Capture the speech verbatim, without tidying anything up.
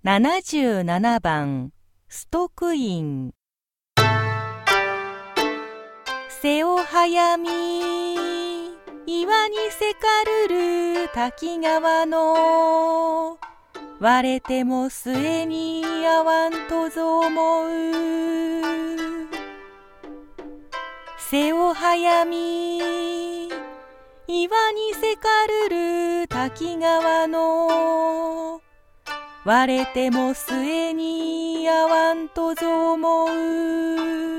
ななじゅうななばんストクイン。背を早み岩にせかるる滝川の割れても末に合わんとぞ思う。背を早み岩にせかるる滝川の割れても末に合わんとぞ思う。